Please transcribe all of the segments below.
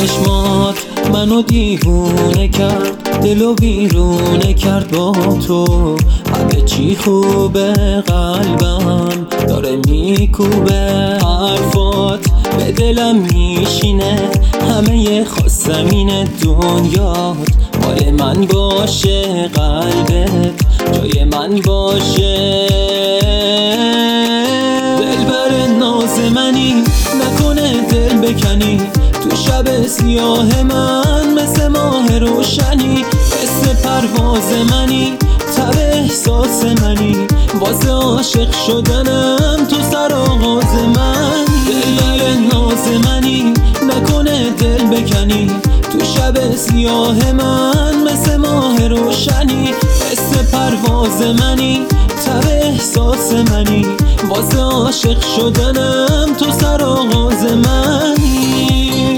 چشمات منو دیوونه کرد، دلو بیرونه کرد با تو. همه چی خوبه، قلبم داره میکوبه، حرفات به دلم میشینه، همه خواستم اینه دنیات مال من باشه، قلبت جای من باشه. دلبر ناز منی، نکنه دل بکنی تو شب سیاه من، مثل ماه روشنی، مثل پرواز منی، تب احساس منی، واسه عاشق شدنم تو سر آغاز من. دلبر ناز منی، نکنه دل بکنی تو شب سیاه من، مثل ماه روشنی، مثل پرواز منی، تب احساس منی، واسه عاشق شدنم تو سر آغاز منی.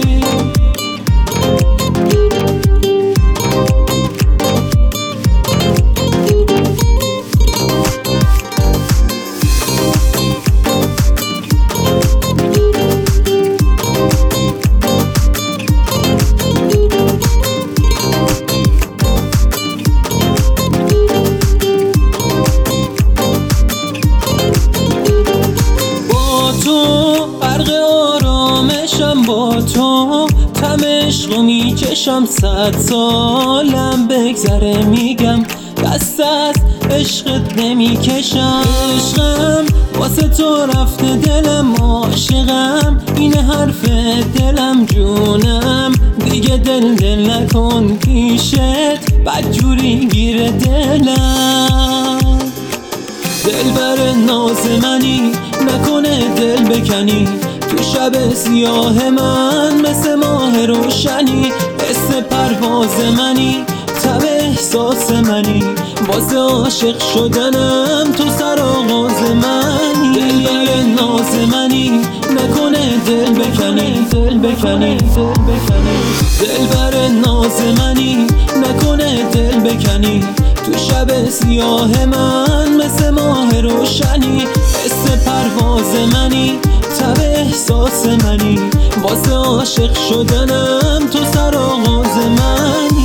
غرق آرامشم با تو، تم عشقو میکشم، 100 سالم بگذره میگم دست از عشقت نمیکشم. عشقم واسه تو رفته دلم، عاشقم اینه حرف دلم، جونم دیگه دل نکن پیشت، بدجوری گیره دلم. دلبر ناز منی، نکنه دل بکنی تو شب سیاه من، مثل ماه روشنی، مثل پرواز منی، تب احساس منی، واسه عاشق شدنم تو سر آغاز منی. دلبر ناز منی، نکنه دل بکنی، دل بکنی، دل بکنی. دلبر ناز منی، نکنه دل بکنی تو شب سیاه من، مثل ماه روشنی، مثل پرواز منی، تب احساس منی، واسه عاشق شدنم تو سر آغاز منی.